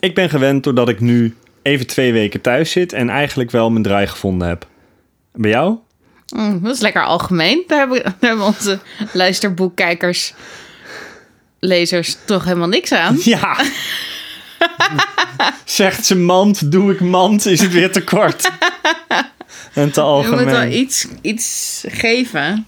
Ik ben gewend doordat ik nu even 2 weken thuis zit en eigenlijk wel mijn draai gevonden heb. Bij jou? Dat is lekker algemeen. Daar hebben onze luisterboekkijkers, lezers toch helemaal niks aan. Ja. Zegt ze mand, doe ik mand, is het weer te kort. En te algemeen. Je moet wel iets geven.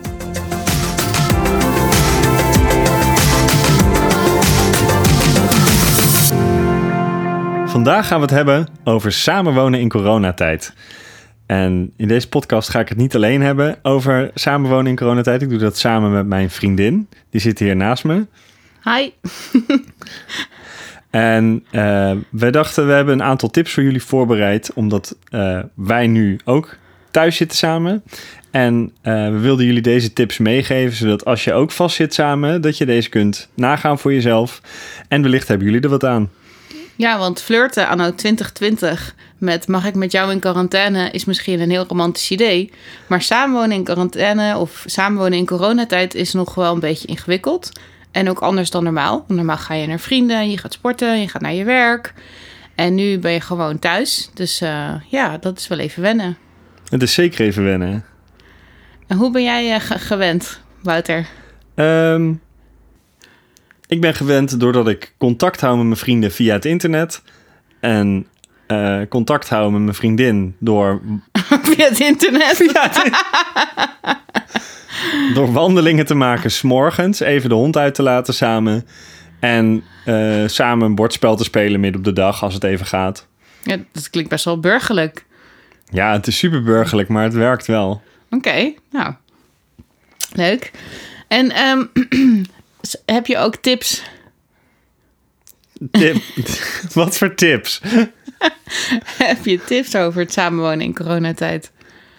Vandaag gaan we het hebben over samenwonen in coronatijd. En in deze podcast ga ik het niet alleen hebben over samenwonen in coronatijd. Ik doe dat samen met mijn vriendin. Die zit hier naast me. Hi. En wij dachten, we hebben een aantal tips voor jullie voorbereid. Omdat wij nu ook thuis zitten samen. En we wilden jullie deze tips meegeven. Zodat als je ook vast zit samen, dat je deze kunt nagaan voor jezelf. En wellicht hebben jullie er wat aan. Ja, want flirten anno 2020 met mag ik met jou in quarantaine is misschien een heel romantisch idee. Maar samenwonen in quarantaine of samenwonen in coronatijd is nog wel een beetje ingewikkeld. En ook anders dan normaal. Want normaal ga je naar vrienden, je gaat sporten, je gaat naar je werk. En nu ben je gewoon thuis. Dus ja, dat is wel even wennen. Het is zeker even wennen. En hoe ben jij gewend, Wouter? Ik ben gewend doordat ik contact hou met mijn vrienden via het internet. En contact hou met mijn vriendin door... Via het internet? Door wandelingen te maken 's morgens. Even de hond uit te laten samen. En samen een bordspel te spelen midden op de dag als het even gaat. Ja, dat klinkt best wel burgerlijk. Ja, het is super burgerlijk, maar het werkt wel. Oké, nou. Leuk. En heb je ook tips? Wat voor tips? Heb je tips over het samenwonen in coronatijd?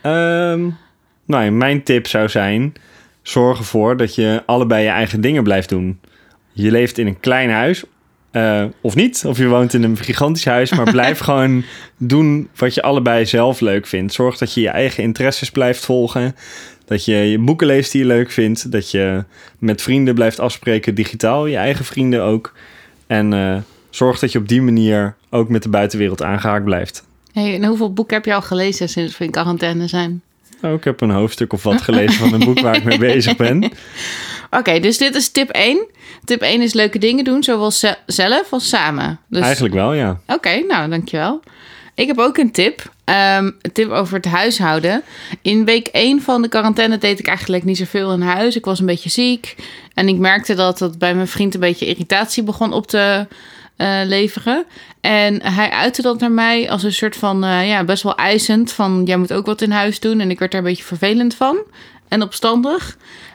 Nou, mijn tip zou zijn... zorg ervoor dat je allebei je eigen dingen blijft doen. Je leeft in een klein huis... of niet, of je woont in een gigantisch huis... maar blijf gewoon doen wat je allebei zelf leuk vindt. Zorg dat je je eigen interesses blijft volgen... dat je boeken leest die je leuk vindt... dat je met vrienden blijft afspreken digitaal... je eigen vrienden ook... en zorg dat je op die manier... ook met de buitenwereld aangehaakt blijft. Hey, en hoeveel boeken heb je al gelezen sinds we in quarantaine zijn? Nou, ik heb een hoofdstuk of wat gelezen van een boek waar ik mee bezig ben. Oké, dus dit is tip 1. Tip 1 is leuke dingen doen, zowel zelf als samen. Dus... Eigenlijk wel, ja. Oké, nou, dankjewel. Ik heb ook een tip. Een tip over het huishouden. In week 1 van de quarantaine deed ik eigenlijk niet zoveel in huis. Ik was een beetje ziek. En ik merkte dat het bij mijn vriend een beetje irritatie begon op te leveren. En hij uitte dat naar mij als een soort van, best wel eisend. Van, jij moet ook wat in huis doen. En ik werd daar een beetje vervelend van. En opstandig.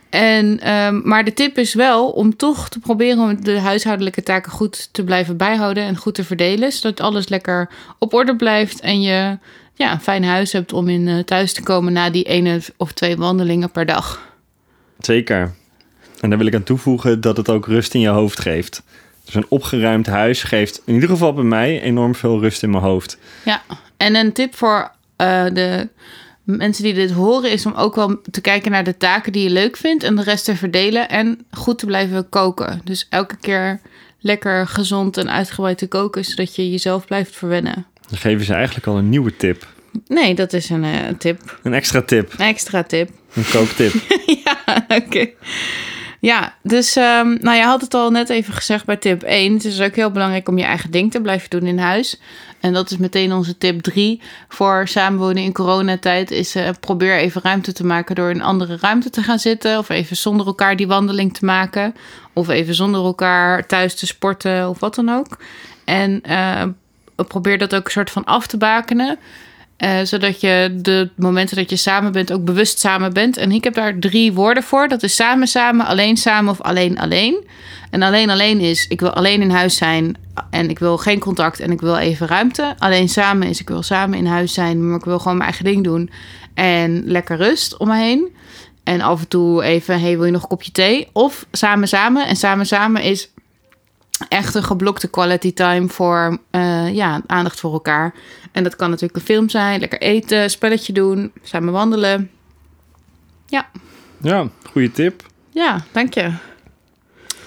Maar de tip is wel om toch te proberen om de huishoudelijke taken goed te blijven bijhouden en goed te verdelen, zodat alles lekker op orde blijft en je een fijn huis hebt om in thuis te komen na die 1 of 2 wandelingen per dag. Zeker. En daar wil ik aan toevoegen dat het ook rust in je hoofd geeft. Dus een opgeruimd huis geeft in ieder geval bij mij enorm veel rust in mijn hoofd. Ja, en een tip voor de mensen die dit horen is om ook wel te kijken naar de taken die je leuk vindt en de rest te verdelen en goed te blijven koken. Dus elke keer lekker gezond en uitgebreid te koken, zodat je jezelf blijft verwennen. Dan geven ze eigenlijk al een nieuwe tip. Nee, dat is een tip. Een extra tip. Een extra tip. Een kooktip. Ja, oké. Ja, dus je had het al net even gezegd bij tip 1. Het is ook heel belangrijk om je eigen ding te blijven doen in huis. En dat is meteen onze tip 3 voor samenwonen in coronatijd. Is probeer even ruimte te maken door in een andere ruimte te gaan zitten. Of even zonder elkaar die wandeling te maken. Of even zonder elkaar thuis te sporten of wat dan ook. En probeer dat ook een soort van af te bakenen. Zodat je de momenten dat je samen bent ook bewust samen bent. En ik heb daar 3 woorden voor. Dat is samen, alleen samen of alleen. En alleen is, ik wil alleen in huis zijn en ik wil geen contact en ik wil even ruimte. Alleen samen is, ik wil samen in huis zijn, maar ik wil gewoon mijn eigen ding doen. En lekker rust om me heen. En af en toe even, hey, wil je nog een kopje thee? Of samen. En samen is echt een geblokte quality time voor aandacht voor elkaar. En dat kan natuurlijk een film zijn, lekker eten, spelletje doen, samen wandelen. Ja. Ja, goede tip. Ja, dank je.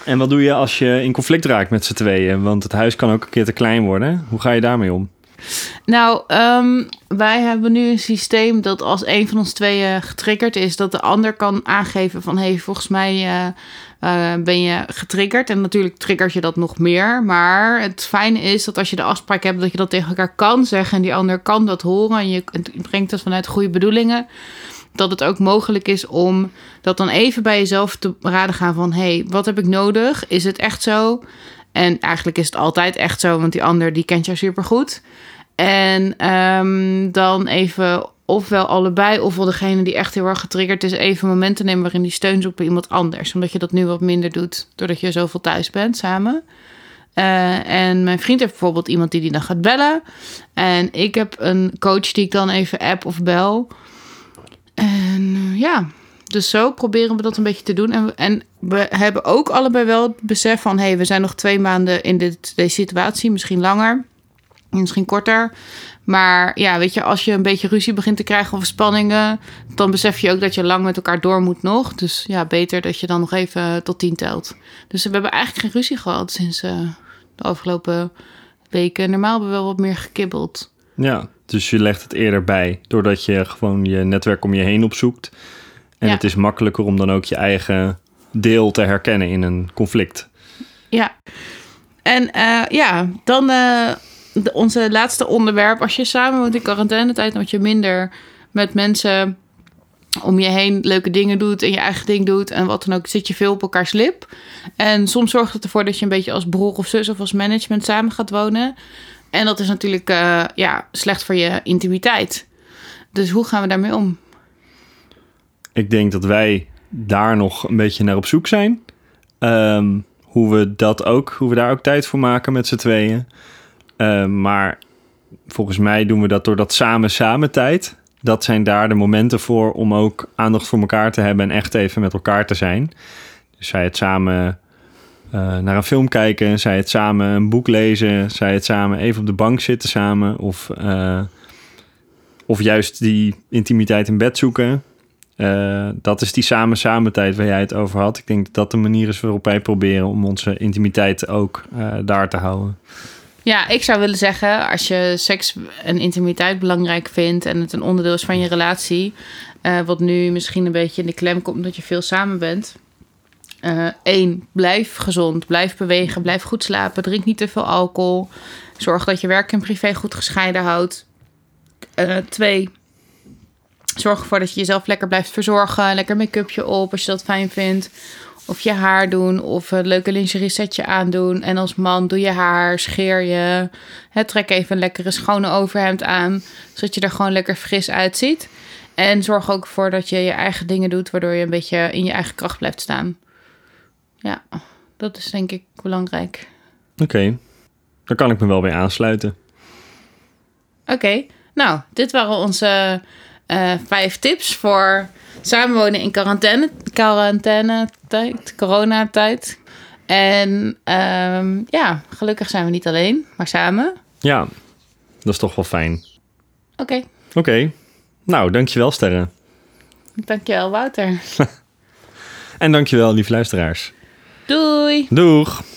En wat doe je als je in conflict raakt met z'n tweeën? Want het huis kan ook een keer te klein worden. Hoe ga je daarmee om? Nou, wij hebben nu een systeem dat als een van ons tweeën getriggerd is, dat de ander kan aangeven van, hey, volgens mij ben je getriggerd. En natuurlijk triggert je dat nog meer. Maar het fijne is dat als je de afspraak hebt, dat je dat tegen elkaar kan zeggen en die ander kan dat horen en je brengt het vanuit goede bedoelingen. Dat het ook mogelijk is om dat dan even bij jezelf te raden gaan van, hey, wat heb ik nodig? Is het echt zo? En eigenlijk is het altijd echt zo, want die ander die kent jou supergoed. En dan even ofwel allebei, ofwel degene die echt heel erg getriggerd is, even momenten nemen waarin die steun zoekt bij iemand anders. Omdat je dat nu wat minder doet, doordat je zoveel thuis bent samen. En mijn vriend heeft bijvoorbeeld iemand die dan gaat bellen. En ik heb een coach die ik dan even app of bel. En dus zo proberen we dat een beetje te doen. En we hebben ook allebei wel het besef van, hey, we zijn nog 2 maanden in deze situatie, misschien langer, misschien korter. Maar ja, weet je, als je een beetje ruzie begint te krijgen of spanningen, dan besef je ook dat je lang met elkaar door moet nog. Dus ja, beter dat je dan nog even tot 10 telt. Dus we hebben eigenlijk geen ruzie gehad sinds de afgelopen weken. Normaal hebben we wel wat meer gekibbeld. Ja, dus je legt het eerder bij, doordat je gewoon je netwerk om je heen opzoekt. En het is makkelijker om dan ook je eigen deel te herkennen in een conflict. Ja, en dan onze laatste onderwerp. Als je samen woont in quarantainetijd, dan word je minder met mensen om je heen leuke dingen doet en je eigen ding doet en wat dan ook, zit je veel op elkaars lip. En soms zorgt het ervoor dat je een beetje als broer of zus of als management samen gaat wonen. En dat is natuurlijk slecht voor je intimiteit. Dus hoe gaan we daarmee om? Ik denk dat wij daar nog een beetje naar op zoek zijn. Hoe we daar ook tijd voor maken met z'n tweeën. Maar volgens mij doen we dat door dat samen tijd. Dat zijn daar de momenten voor om ook aandacht voor elkaar te hebben en echt even met elkaar te zijn. Dus zij het samen naar een film kijken, zij het samen een boek lezen, zij het samen even op de bank zitten samen. Of juist die intimiteit in bed zoeken. Dat is die samen tijd waar jij het over had. Ik denk dat dat de manier is waarop wij proberen om onze intimiteit ook daar te houden. Ja, ik zou willen zeggen, als je seks en intimiteit belangrijk vindt en het een onderdeel is van je relatie, wat nu misschien een beetje in de klem komt omdat je veel samen bent. 1, blijf gezond, blijf bewegen, blijf goed slapen, drink niet te veel alcohol. Zorg dat je werk en privé goed gescheiden houdt. 2, zorg ervoor dat je jezelf lekker blijft verzorgen. Lekker make-upje op als je dat fijn vindt. Of je haar doen. Of een leuke lingerie setje aandoen. En als man doe je haar, scheer je. Trek even een lekkere schone overhemd aan. Zodat je er gewoon lekker fris uitziet. En zorg ook voor dat je je eigen dingen doet. Waardoor je een beetje in je eigen kracht blijft staan. Ja, dat is denk ik belangrijk. Oké, daar kan ik me wel bij aansluiten. Oké, nou, dit waren onze 5 tips voor samenwonen in coronatijd. En gelukkig zijn we niet alleen, maar samen. Ja, dat is toch wel fijn. Oké. Nou, dankjewel Sterre. Dankjewel Wouter. En dankjewel lieve luisteraars. Doei. Doeg.